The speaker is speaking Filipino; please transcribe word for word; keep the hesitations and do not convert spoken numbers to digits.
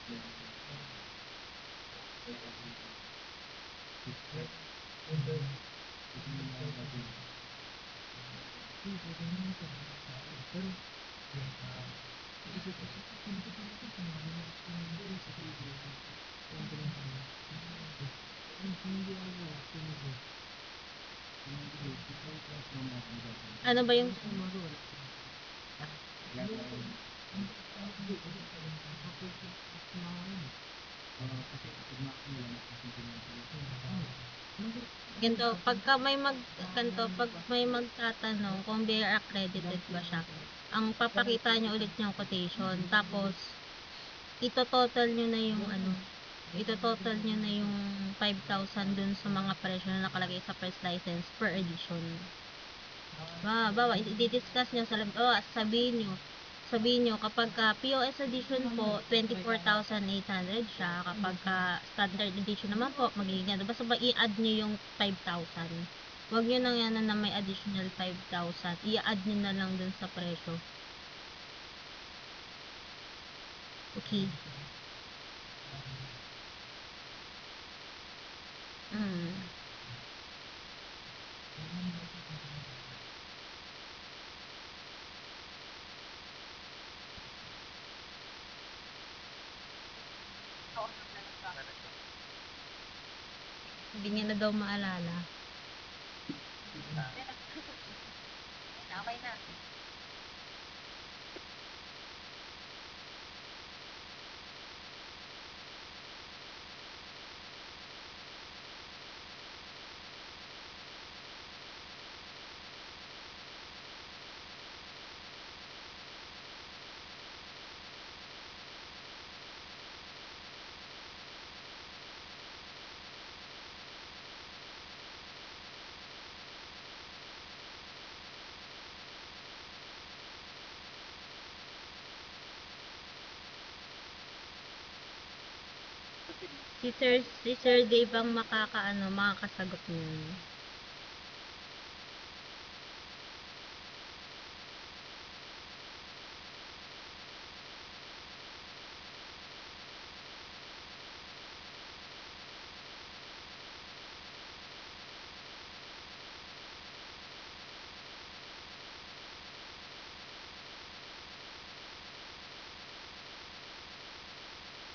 Ano ba yung ganito, pagka may mag ganito, pag may magtatanong kung B R accredited ba siya, ang papakita niyo ulit yung quotation, tapos ito-total niyo na yung ano, ito-total niyo na yung five thousand dun sa mga presyo na nakalagay sa first license per edition. Ba, bawa, i-discuss niyo sa lab, bawa, sabihin niyo, sabihin niyo kapag ka P O S edition po, twenty-four thousand eight hundred siya. Kapag ka standard edition naman po, magiging ano. Basta ba i-add niyo yung five thousand. Huwag niyo nang yan na may additional five thousand. I-add niyo na lang dun sa presyo. Okay. Mm. Hindi niya na daw maalala. Okay na. Si Sir, si Sir Dave ang makakaano, makakasagot niyan.